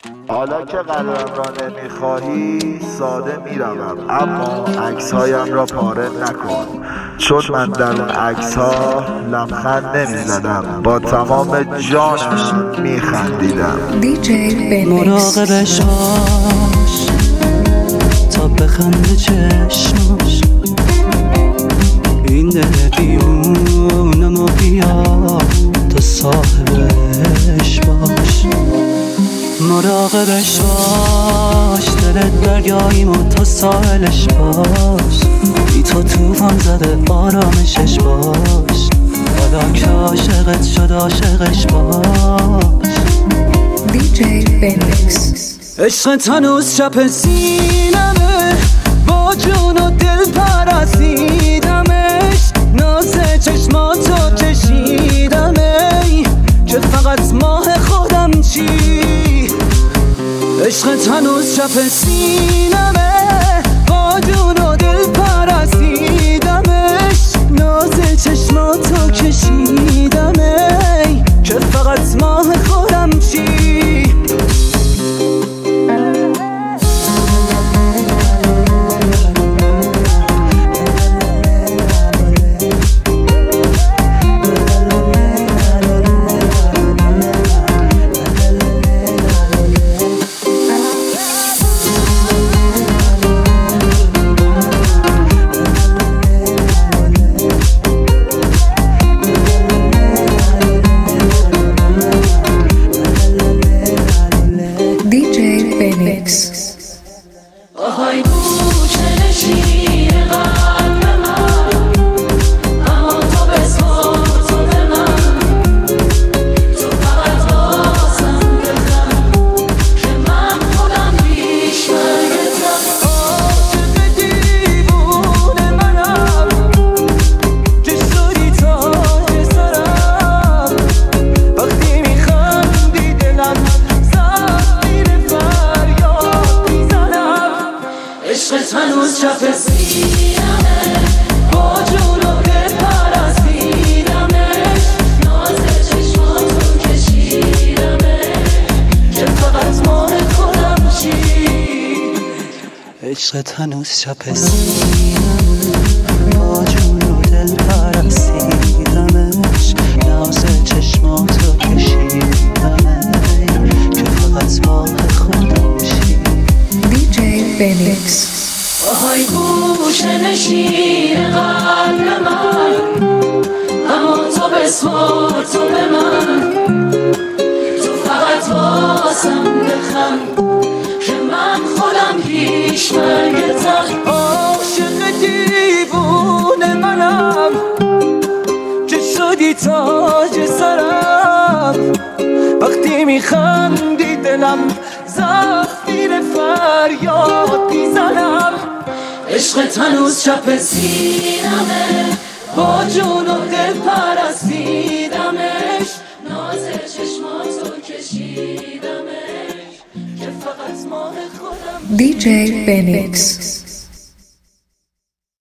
حالا که قلبم را نمیخواهی ساده میروم، اما عکسهایم را پاره نکن، چون من در اون عکسها لبخند نمیزدم، با تمام جانم میخندیدم. مراقبش باش تا بخنده چشماش، این دل دیوونمو بیا تو صاحبش باش. مراقبش باش دلت دریاییم و تو ساحلش باش، بی تو توفان زده آرامشش باش، حالا که عاشقت شد عاشقش باش. DJ Benix. عشقت هنوز چپ سینمه، با جون و دل پرستیدمش، ناز چشماتو کشیدمه که فقط ماه خودم چی. عشقت هنوز چپ سینمه، با جون و دل پرستیدمش، ناز چشماتو کشیدمه که فقط ماه خودم چی. آهای گوشه نشین قلب من، اما تو بسپار تو به من، تو فقط واسم بخند که من خودم پیش برگردم. عاشق دیوونه منم که شدی تاج سرم، وقتی میخندی دلم زمین فریاد میزنم. عشقت هنوز چپ سینمه، با جون و دل پرستیدمش، ناز چشماتو کشیدمش که فقط ماه خودم چی. عشقت هنوز چپ سینمه، با جون و دل پرستیدمش، ناز چشماتو کشیدمش که فقط ماه خودم چی. DJ Benix. آهای گوشه نشین قلب من، اما تو بسپار تو به من، تو فقط واسم بخند که من خودم پیش برگردم. عاشق دیوونه منم که شدی تاج سرم، وقتی میخندی دلم زفیر فریاد میزنم. عشقت هنوز چپ سینمه، با جون و دل پرستیدمش، ناز چشماتو کشیدمش که فقط ماه خودم. DJ Benix.